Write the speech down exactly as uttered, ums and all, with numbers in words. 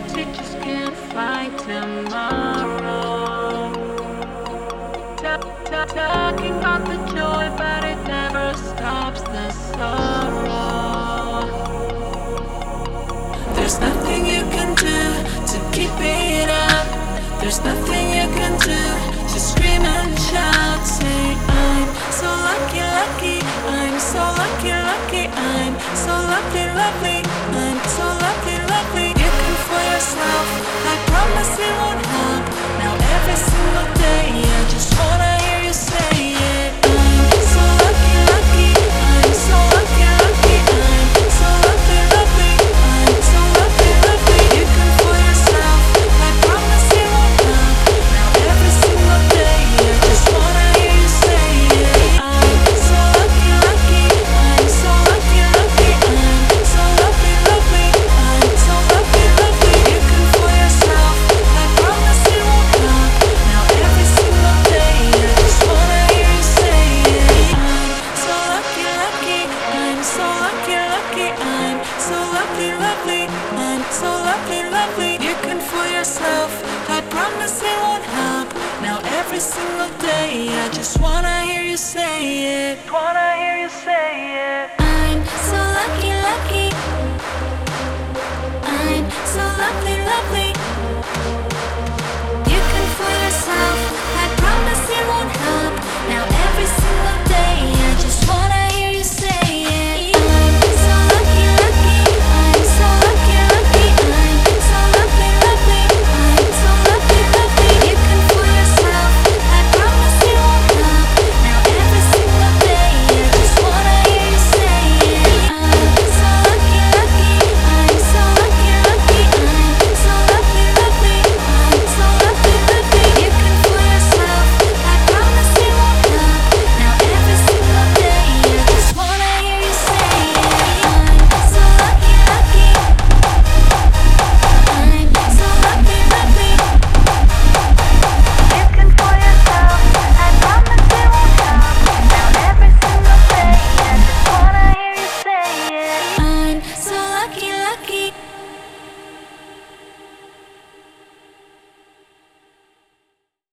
teachers can't fly tomorrow. Ta- ta- Talking about the joy, but it never stops the sorrow. There's nothing you can do to keep it up. There's nothing you can do to scream and shout. Say, I'm so lucky, lucky. I'm so lucky, lucky. I'm so lovely, lovely. I'm so lovely, lovely. You can fool yourself. I promise it won't help. Now every single day, I just wanna hear you say it. I'm so lucky, lucky. I'm so lucky, lucky. I'm so lovely, lovely. I'm so lovely, lovely. You can fool yourself. I promise it won't help. Now every single day, I just wanna hear you say it. I'm so lucky, lucky. I'm so lucky, lucky. I'm so lovely, lovely. I'm so lovely, lovely. You can fool yourself. I promise it won't help. Now every single day, I just wanna hear you say it. I'm so lucky, lucky. I'm so lucky, lucky. I'm so lovely, lovely. I'm so lovely, lovely. You can fool yourself. I promise it won't help. Now every single day, I just wanna hear you say it. Wanna hear you say it. I'm so lucky, lucky.